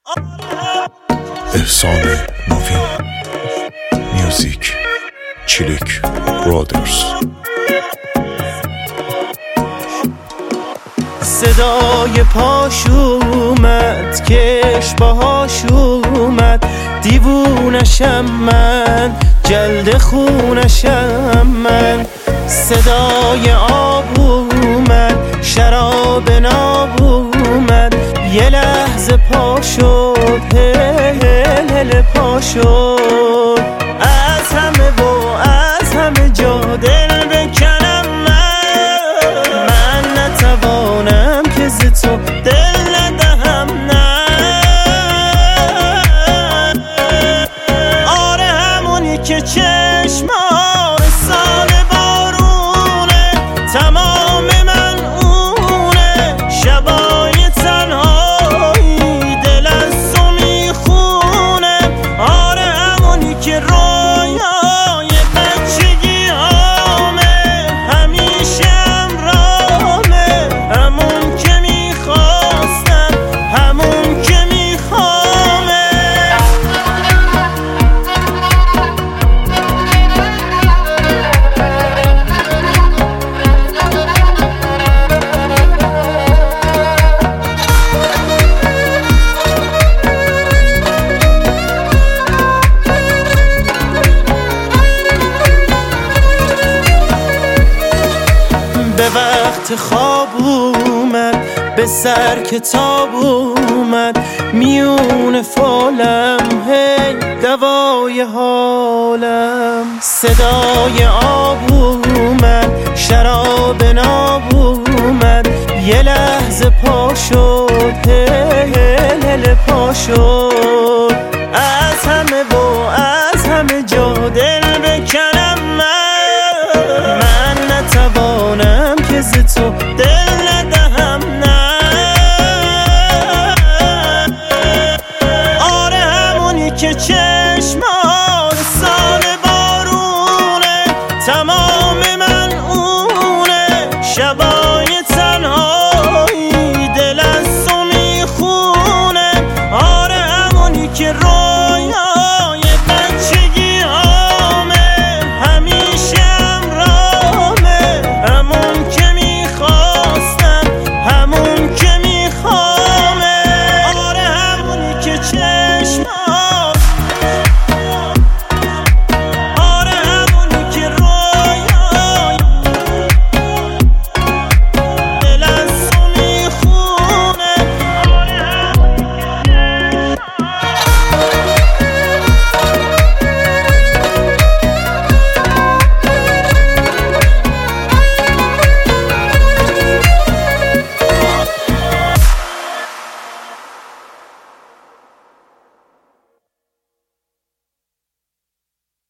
احسان نوین، میوزیک چیلیک برادرز. صدای پاش اومد، کش باهاش اومد، دیوونشم من، جلد خونشم من. صدای آب اومد، شراب ناب اومد، یه لحظه پا شد، هل پا شد. از همه و از همه جا دل بکنم من نتوانم که ز تو دل ندهم، نه. آره همونی که چشمان سال بارونه، تمام من اونه، شبای تنهایی دل از تو میخونه. آره همونی که رویای بچگی هامه، همیشه همراهمه، همون که میخواستم، همون که میخوامه. به وقت خواب اومد، به سر کتاب اومد، میون فالم هی دوای حالم. صدای آب اومد، شراب ناب اومد، یه لحظه پا شد، هل پا شد.